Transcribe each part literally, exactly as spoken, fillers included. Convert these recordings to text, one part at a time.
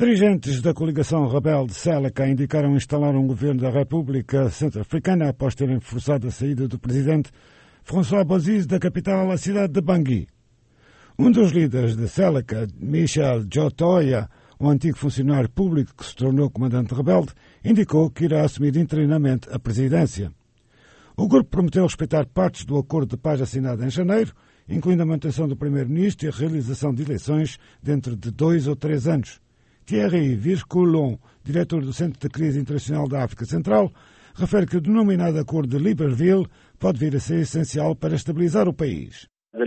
Dirigentes da coligação rebelde Seleka indicaram instalar um governo da República Centro-Africana após terem forçado a saída do presidente François Bozizé da capital à cidade de Bangui. Um dos líderes de Seleka, Michel Djotoya, um antigo funcionário público que se tornou comandante rebelde, indicou que irá assumir interinamente a presidência. O grupo prometeu respeitar partes do acordo de paz assinado em janeiro, incluindo a manutenção do primeiro-ministro e a realização de eleições dentro de dois ou três anos. Thierry Virculon, diretor do Centro de Crise Internacional da África Central, refere que o denominado Acordo de Libreville pode vir a ser essencial para estabilizar o país.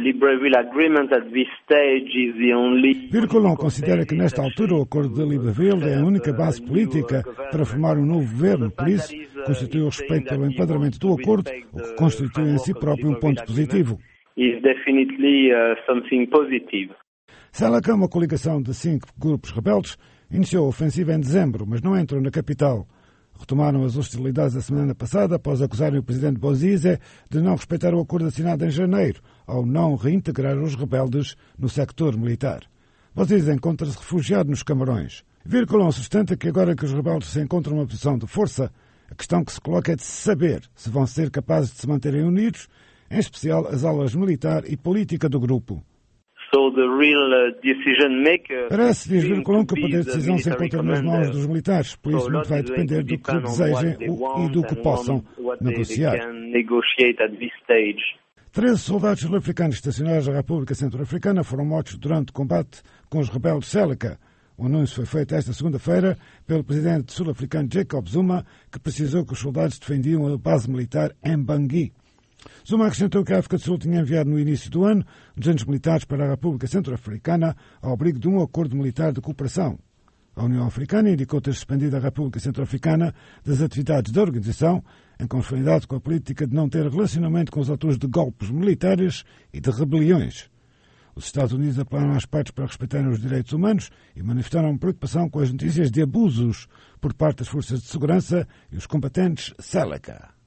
Virculon considera que nesta altura o Acordo de Libreville é a única base política para formar um novo governo, por isso constitui o respeito pelo enquadramento do acordo, o que constitui em si próprio um ponto positivo. Seleka, uma coligação de cinco grupos rebeldes, iniciou a ofensiva em dezembro, mas não entrou na capital. Retomaram as hostilidades a semana passada após acusarem o presidente Bozizé de não respeitar o acordo assinado em janeiro, ao não reintegrar os rebeldes no sector militar. Bozizé encontra-se refugiado nos Camarões. Virculon sustenta que agora que os rebeldes se encontram numa posição de força, a questão que se coloca é de saber se vão ser capazes de se manterem unidos, em especial as alas militar e política do grupo. Parece, diz Virculon, que o poder de decisão se encontra nas mãos dos militares, por isso muito vai depender do que desejem e do que possam negociar. Treze soldados sul-africanos estacionados na República Centro-Africana foram mortos durante o combate com os rebeldes Seleka. O anúncio foi feito esta segunda-feira pelo presidente sul-africano Jacob Zuma, que precisou que os soldados defendiam a base militar em Bangui. Zuma acrescentou que a África do Sul tinha enviado no início do ano duzentos militares para a República Centro-Africana ao abrigo de um acordo militar de cooperação. A União Africana indicou ter suspendido a República Centro-Africana das atividades da organização, em conformidade com a política de não ter relacionamento com os autores de golpes militares e de rebeliões. Os Estados Unidos apelaram às partes para respeitarem os direitos humanos e manifestaram preocupação com as notícias de abusos por parte das forças de segurança e os combatentes Seleka.